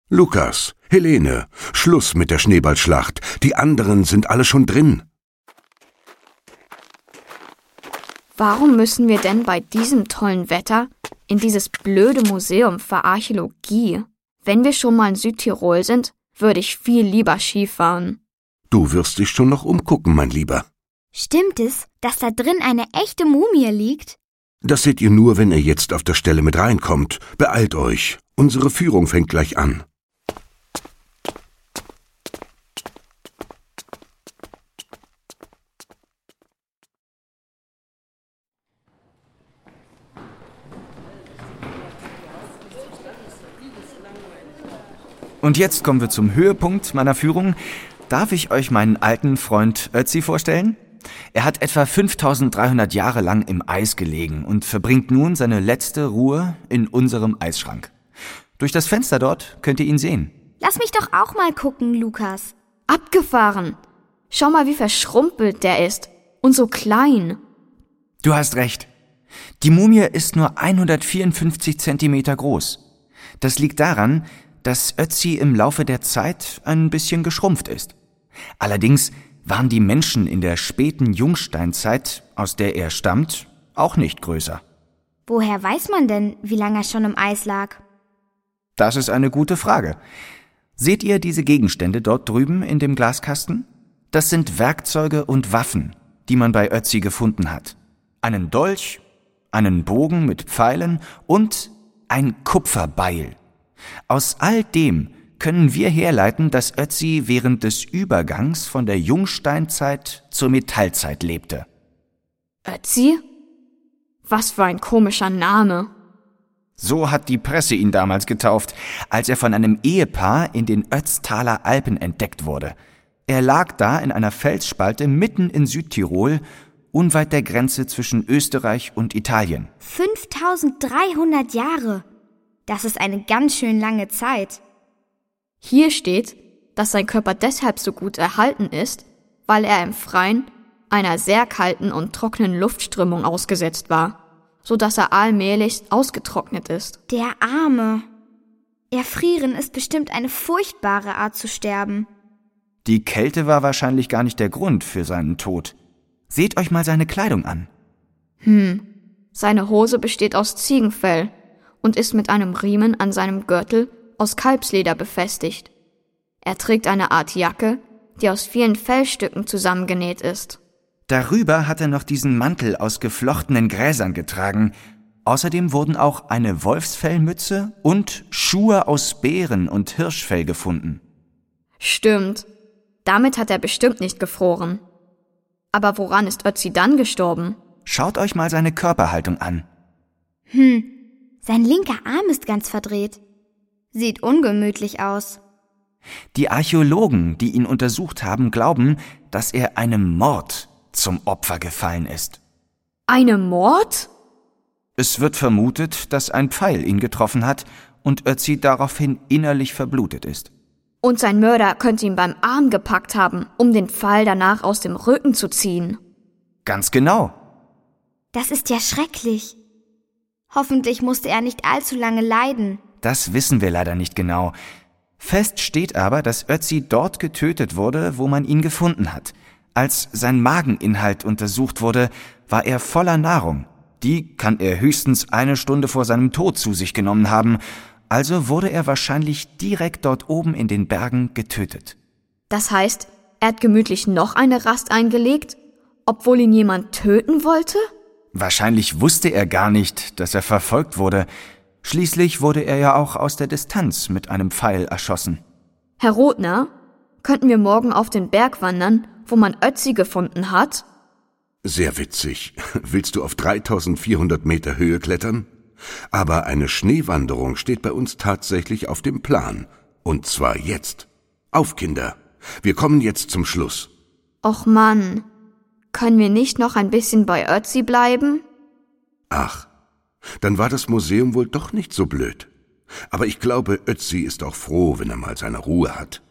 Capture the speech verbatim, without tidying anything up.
Lukas, Helene, Schluss mit der Schneeballschlacht. Die anderen sind alle schon drin. Warum müssen wir denn bei diesem tollen Wetter in dieses blöde Museum für Archäologie? Wenn wir schon mal in Südtirol sind, würde ich viel lieber Skifahren. Du wirst dich schon noch umgucken, mein Lieber. Stimmt es, dass da drin eine echte Mumie liegt? Das seht ihr nur, wenn ihr jetzt auf der Stelle mit reinkommt. Beeilt euch. Unsere Führung fängt gleich an. Und jetzt kommen wir zum Höhepunkt meiner Führung. Darf ich euch meinen alten Freund Ötzi vorstellen? Er hat etwa fünftausenddreihundert Jahre lang im Eis gelegen und verbringt nun seine letzte Ruhe in unserem Eisschrank. Durch das Fenster dort könnt ihr ihn sehen. Lass mich doch auch mal gucken, Lukas. Abgefahren! Schau mal, wie verschrumpelt der ist und so klein. Du hast recht. Die Mumie ist nur hundertvierundfünfzig Zentimeter groß. Das liegt daran, dass Ötzi im Laufe der Zeit ein bisschen geschrumpft ist. Allerdings waren die Menschen in der späten Jungsteinzeit, aus der er stammt, auch nicht größer. Woher weiß man denn, wie lange er schon im Eis lag? Das ist eine gute Frage. Seht ihr diese Gegenstände dort drüben in dem Glaskasten? Das sind Werkzeuge und Waffen, die man bei Ötzi gefunden hat. Einen Dolch, einen Bogen mit Pfeilen und ein Kupferbeil. Aus all dem können wir herleiten, dass Ötzi während des Übergangs von der Jungsteinzeit zur Metallzeit lebte. Ötzi? Was für ein komischer Name. So hat die Presse ihn damals getauft, als er von einem Ehepaar in den Ötztaler Alpen entdeckt wurde. Er lag da in einer Felsspalte mitten in Südtirol, unweit der Grenze zwischen Österreich und Italien. fünftausenddreihundert Jahre. Das ist eine ganz schön lange Zeit. Hier steht, dass sein Körper deshalb so gut erhalten ist, weil er im Freien einer sehr kalten und trockenen Luftströmung ausgesetzt war, so dass er allmählich ausgetrocknet ist. Der Arme. Erfrieren ist bestimmt eine furchtbare Art zu sterben. Die Kälte war wahrscheinlich gar nicht der Grund für seinen Tod. Seht euch mal seine Kleidung an. Hm, seine Hose besteht aus Ziegenfell und ist mit einem Riemen an seinem Gürtel aus Kalbsleder befestigt. Er trägt eine Art Jacke, die aus vielen Fellstücken zusammengenäht ist. Darüber hat er noch diesen Mantel aus geflochtenen Gräsern getragen. Außerdem wurden auch eine Wolfsfellmütze und Schuhe aus Bären- und Hirschfell gefunden. Stimmt, damit hat er bestimmt nicht gefroren. Aber woran ist Ötzi dann gestorben? Schaut euch mal seine Körperhaltung an. Hm, sein linker Arm ist ganz verdreht. Sieht ungemütlich aus. Die Archäologen, die ihn untersucht haben, glauben, dass er einem Mord zum Opfer gefallen ist. Einem Mord? Es wird vermutet, dass ein Pfeil ihn getroffen hat und Ötzi daraufhin innerlich verblutet ist. Und sein Mörder könnte ihn beim Arm gepackt haben, um den Pfeil danach aus dem Rücken zu ziehen. Ganz genau. Das ist ja schrecklich. Hoffentlich musste er nicht allzu lange leiden. Das wissen wir leider nicht genau. Fest steht aber, dass Ötzi dort getötet wurde, wo man ihn gefunden hat. Als sein Mageninhalt untersucht wurde, war er voller Nahrung. Die kann er höchstens eine Stunde vor seinem Tod zu sich genommen haben. Also wurde er wahrscheinlich direkt dort oben in den Bergen getötet. Das heißt, er hat gemütlich noch eine Rast eingelegt, obwohl ihn jemand töten wollte? Wahrscheinlich wusste er gar nicht, dass er verfolgt wurde. Schließlich wurde er ja auch aus der Distanz mit einem Pfeil erschossen. Herr Rothner, könnten wir morgen auf den Berg wandern, wo man Ötzi gefunden hat? Sehr witzig. Willst du auf dreitausendvierhundert Meter Höhe klettern? Aber eine Schneewanderung steht bei uns tatsächlich auf dem Plan. Und zwar jetzt. Auf, Kinder. Wir kommen jetzt zum Schluss. Och Mann, können wir nicht noch ein bisschen bei Ötzi bleiben? Ach, dann war das Museum wohl doch nicht so blöd. Aber ich glaube, Ötzi ist auch froh, wenn er mal seine Ruhe hat.